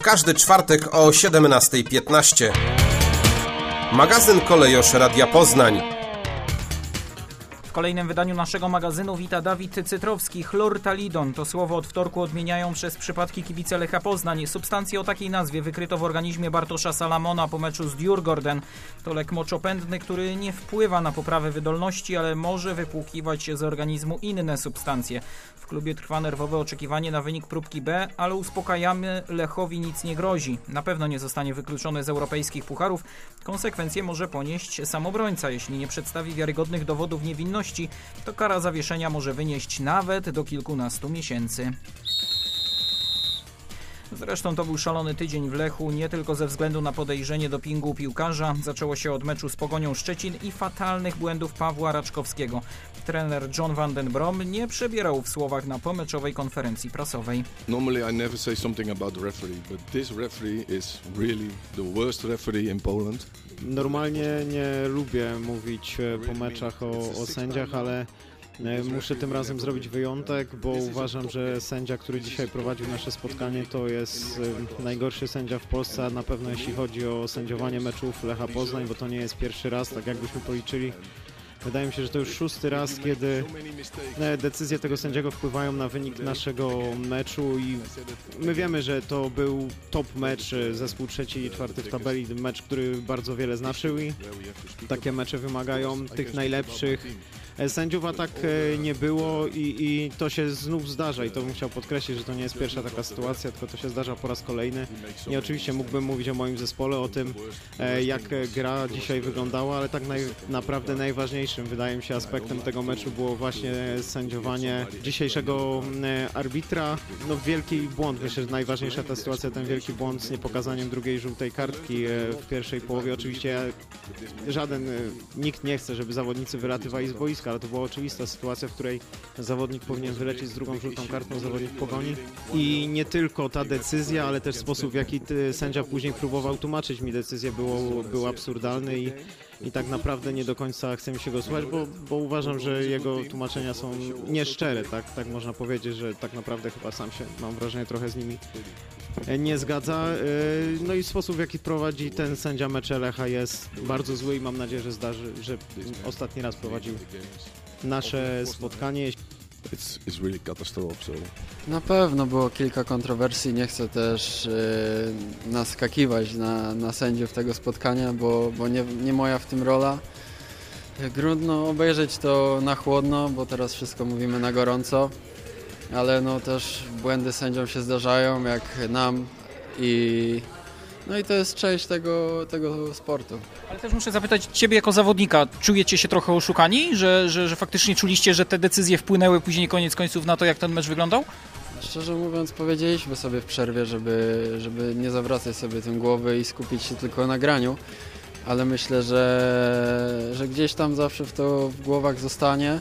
każdy czwartek o 17:15. Magazyn Kolejosz Radia Poznań. W kolejnym wydaniu naszego magazynu wita Dawid Cytrowski. Chlortalidon to słowo od wtorku odmieniają przez przypadki kibice Lecha Poznań. Substancję o takiej nazwie wykryto w organizmie Bartosza Salamona po meczu z Djurgården. To lek moczopędny, który nie wpływa na poprawę wydolności, ale może wypłukiwać się z organizmu inne substancje. W klubie trwa nerwowe oczekiwanie na wynik próbki B, ale uspokajamy, Lechowi nic nie grozi. Na pewno nie zostanie wykluczony z europejskich pucharów. Konsekwencje może ponieść sam obrońca. Jeśli nie przedstawi wiarygodnych dowodów niewinności, to kara zawieszenia może wynieść nawet do kilkunastu miesięcy. Zresztą to był szalony tydzień w Lechu, nie tylko ze względu na podejrzenie dopingu piłkarza. Zaczęło się od meczu z Pogonią Szczecin i fatalnych błędów Pawła Raczkowskiego. Trener John van den Brom nie przebierał w słowach na pomeczowej konferencji prasowej. Normally I never say something about the referee, but this referee is really the worst referee in Poland. Normalnie nie lubię mówić po meczach o sędziach, ale muszę tym razem zrobić wyjątek, bo uważam, że sędzia, który dzisiaj prowadził nasze spotkanie, to jest najgorszy sędzia w Polsce, a na pewno jeśli chodzi o sędziowanie meczów Lecha Poznań, bo to nie jest pierwszy raz, tak jakbyśmy policzyli. Wydaje mi się, że to już 6. raz, kiedy decyzje tego sędziego wpływają na wynik naszego meczu i my wiemy, że to był top mecz, zespół 3. i 4. w tabeli, mecz, który bardzo wiele znaczył i takie mecze wymagają tych najlepszych sędziów, a tak nie było i to się znów zdarza i to bym chciał podkreślić, że to nie jest pierwsza taka sytuacja, tylko to się zdarza po raz kolejny i oczywiście mógłbym mówić o moim zespole, o tym jak gra dzisiaj wyglądała, ale tak naprawdę najważniejszym wydaje mi się aspektem tego meczu było właśnie sędziowanie dzisiejszego arbitra. No wielki błąd, myślę, że najważniejsza ta sytuacja, ten wielki błąd z niepokazaniem drugiej żółtej kartki w pierwszej połowie. Oczywiście nikt nie chce, żeby zawodnicy wylatywali z boiska, ale to była oczywista sytuacja, w której zawodnik powinien wylecieć z drugą żółtą kartą, zawodnik Pogoni. I nie tylko ta decyzja, ale też sposób, w jaki sędzia później próbował tłumaczyć mi decyzję, był absurdalny i tak naprawdę nie do końca chce mi się go słuchać, bo uważam, że jego tłumaczenia są nieszczere, tak można powiedzieć, że tak naprawdę chyba sam się, mam wrażenie, trochę z nimi nie zgadza. No i sposób, w jaki prowadzi ten sędzia mecze Lecha jest bardzo zły i mam nadzieję, że ostatni raz prowadził nasze spotkanie. It's really catastrophe. Na pewno było kilka kontrowersji, nie chcę też naskakiwać na sędziów tego spotkania, bo nie moja w tym rola. Trudno obejrzeć to na chłodno, bo teraz wszystko mówimy na gorąco, ale no też błędy sędziom się zdarzają, jak nam no i to jest część tego sportu. Ale też muszę zapytać Ciebie jako zawodnika, czujecie się trochę oszukani, że faktycznie czuliście, że te decyzje wpłynęły później koniec końców na to, jak ten mecz wyglądał? Szczerze mówiąc, powiedzieliśmy sobie w przerwie, żeby nie zawracać sobie tym głowy i skupić się tylko na graniu, ale myślę, że gdzieś tam zawsze to w głowach zostanie.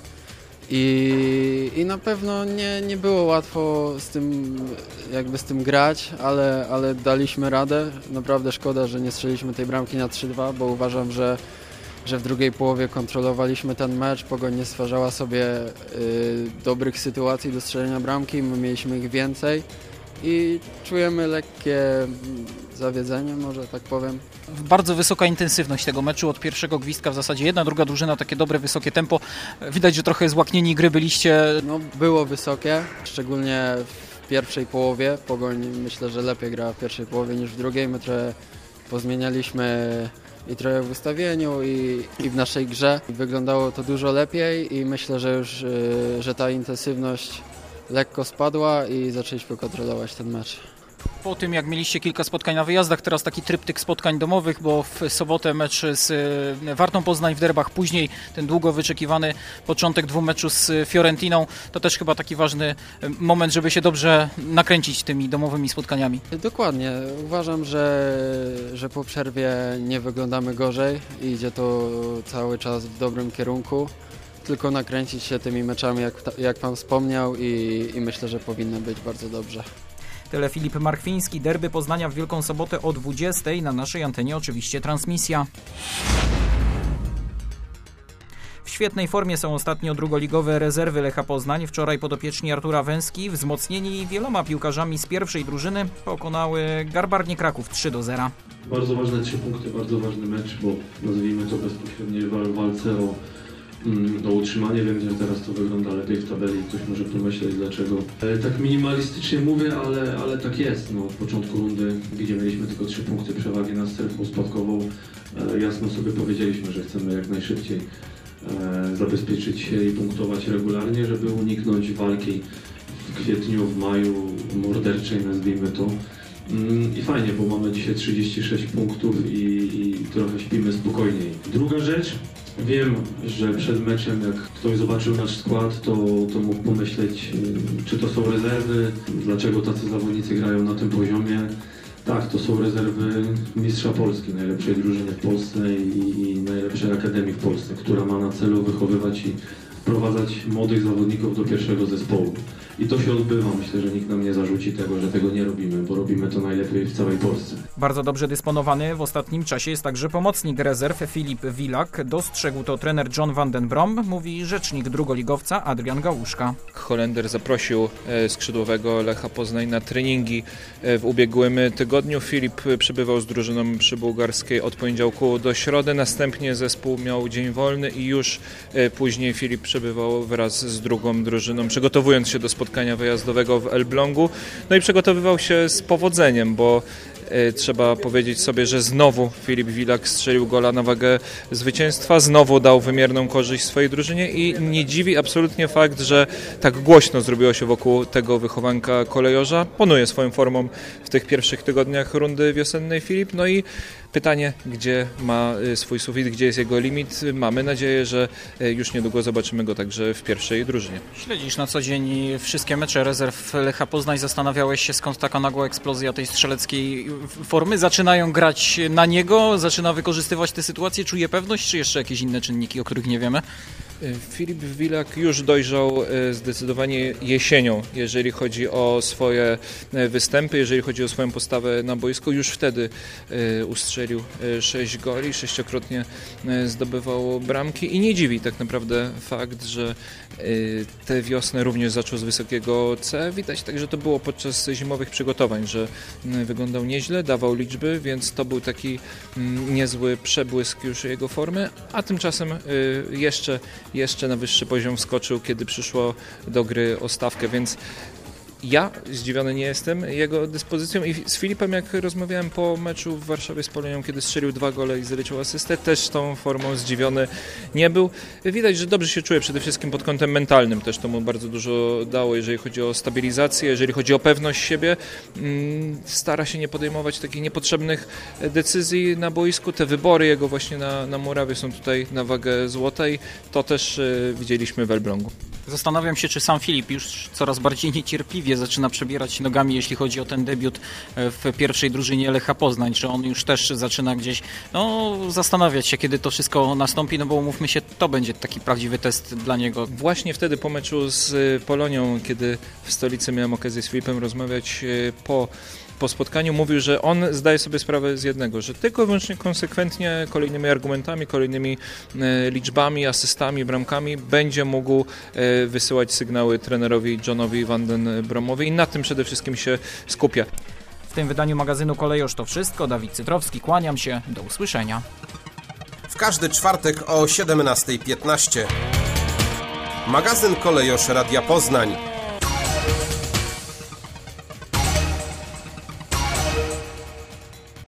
I na pewno nie było łatwo z tym grać, ale daliśmy radę. Naprawdę szkoda, że nie strzeliliśmy tej bramki na 3-2, bo uważam, że w drugiej połowie kontrolowaliśmy ten mecz. Pogoń nie stwarzała sobie dobrych sytuacji do strzelenia bramki, my mieliśmy ich więcej i czujemy lekkie zawiedzenie, może tak powiem. Bardzo wysoka intensywność tego meczu, od pierwszego gwizdka w zasadzie jedna, druga drużyna, takie dobre, wysokie tempo. Widać, że trochę złaknieni gry byliście. No, było wysokie, szczególnie w pierwszej połowie. Pogoń myślę, że lepiej gra w pierwszej połowie niż w drugiej. My trochę pozmienialiśmy i trochę w ustawieniu i w naszej grze. Wyglądało to dużo lepiej i myślę, że ta intensywność lekko spadła i zaczęliśmy kontrolować ten mecz. Po tym, jak mieliście kilka spotkań na wyjazdach, teraz taki tryptyk spotkań domowych, bo w sobotę mecz z Wartą Poznań w derbach, później ten długo wyczekiwany początek dwumeczu z Fiorentiną, to też chyba taki ważny moment, żeby się dobrze nakręcić tymi domowymi spotkaniami. Dokładnie. Uważam, że po przerwie nie wyglądamy gorzej i idzie to cały czas w dobrym kierunku. Tylko nakręcić się tymi meczami, jak Pan wspomniał i myślę, że powinno być bardzo dobrze. Tyle Filip Marchwiński, derby Poznania w Wielką Sobotę o 20:00, na naszej antenie oczywiście transmisja. W W świetnej formie są ostatnio drugoligowe rezerwy Lecha Poznań. Wczoraj podopieczni Artura Węski, wzmocnieni wieloma piłkarzami z pierwszej drużyny, pokonały Garbarnię Kraków 3-0. Bardzo ważne 3 punkty, bardzo ważny mecz, bo nazwijmy to bezpośredniej walce o utrzymanie. Wiem, że teraz to wygląda lepiej w tabeli, ktoś może pomyśleć dlaczego. Tak minimalistycznie mówię, ale tak jest. No, od początku rundy, gdzie mieliśmy tylko 3 punkty przewagi nad strefą spadkową, jasno sobie powiedzieliśmy, że chcemy jak najszybciej zabezpieczyć się i punktować regularnie, żeby uniknąć walki w kwietniu, w maju, morderczej nazwijmy to. I fajnie, bo mamy dzisiaj 36 punktów i trochę śpimy spokojniej. Druga rzecz, wiem, że przed meczem jak ktoś zobaczył nasz skład, to mógł pomyśleć, czy to są rezerwy, dlaczego tacy zawodnicy grają na tym poziomie. Tak, to są rezerwy mistrza Polski, najlepszej drużyny w Polsce i najlepszej akademii w Polsce, która ma na celu wychowywać i wprowadzać młodych zawodników do pierwszego zespołu. I to się odbywa. Myślę, że nikt nam nie zarzuci tego, że tego nie robimy, bo robimy to najlepiej w całej Polsce. Bardzo dobrze dysponowany w ostatnim czasie jest także pomocnik rezerw Filip Wilak. Dostrzegł to trener John van den Brom, mówi rzecznik drugoligowca Adrian Gałuszka. Holender zaprosił skrzydłowego Lecha Poznań na treningi w ubiegłym tygodniu. Filip przebywał z drużyną przybułgarskiej od poniedziałku do środy, następnie zespół miał dzień wolny i już później Filip przebywał wraz z drugą drużyną, przygotowując się do spotkania wyjazdowego w Elblągu. No i przygotowywał się z powodzeniem, bo trzeba powiedzieć sobie, że znowu Filip Wilak strzelił gola na wagę zwycięstwa, znowu dał wymierną korzyść swojej drużynie i nie dziwi absolutnie fakt, że tak głośno zrobiło się wokół tego wychowanka kolejorza. Ponuje swoją formą w tych pierwszych tygodniach rundy wiosennej Filip. No i pytanie, gdzie ma swój sufit, gdzie jest jego limit. Mamy nadzieję, że już niedługo zobaczymy go także w pierwszej drużynie. Śledzisz na co dzień wszystkie mecze rezerw Lecha Poznań. Zastanawiałeś się, skąd taka nagła eksplozja tej strzeleckiej formy? Zaczynają grać na niego? Zaczyna wykorzystywać tę sytuację? Czuje pewność? Czy jeszcze jakieś inne czynniki, o których nie wiemy? Filip Wilak już dojrzał zdecydowanie jesienią, jeżeli chodzi o swoje występy, jeżeli chodzi o swoją postawę na boisku. Już wtedy ustrzelił 6 goli, 6-krotnie zdobywał bramki i nie dziwi tak naprawdę fakt, że tę wiosnę również zaczął z wysokiego C. Widać także to było podczas zimowych przygotowań, że wyglądał nieźle, dawał liczby, więc to był taki niezły przebłysk już jego formy, a tymczasem jeszcze na wyższy poziom wskoczył, kiedy przyszło do gry o stawkę, więc ja zdziwiony nie jestem jego dyspozycją i z Filipem, jak rozmawiałem po meczu w Warszawie z Polonią, kiedy strzelił 2 gole i zaliczył asystę, też tą formą zdziwiony nie był. Widać, że dobrze się czuje przede wszystkim pod kątem mentalnym, też to mu bardzo dużo dało, jeżeli chodzi o stabilizację, jeżeli chodzi o pewność siebie. Stara się nie podejmować takich niepotrzebnych decyzji na boisku. Te wybory jego właśnie na murawie są tutaj na wagę złotej. To też widzieliśmy w Elblągu. Zastanawiam się, czy sam Filip już coraz bardziej niecierpliwie zaczyna przebierać nogami, jeśli chodzi o ten debiut w pierwszej drużynie Lecha Poznań. Czy on już też zaczyna gdzieś zastanawiać się, kiedy to wszystko nastąpi, no bo umówmy się, to będzie taki prawdziwy test dla niego. Właśnie wtedy po meczu z Polonią, kiedy w stolicy miałem okazję z Filipem rozmawiać po spotkaniu, mówił, że on zdaje sobie sprawę z jednego, że tylko i wyłącznie konsekwentnie kolejnymi argumentami, kolejnymi liczbami, asystami, bramkami będzie mógł wysyłać sygnały trenerowi Johnowi van den Bromowi i na tym przede wszystkim się skupia. W tym wydaniu magazynu Kolejorz to wszystko. Dawid Cytrowski, kłaniam się. Do usłyszenia. W każdy czwartek o 17:15. Magazyn Kolejorz Radia Poznań.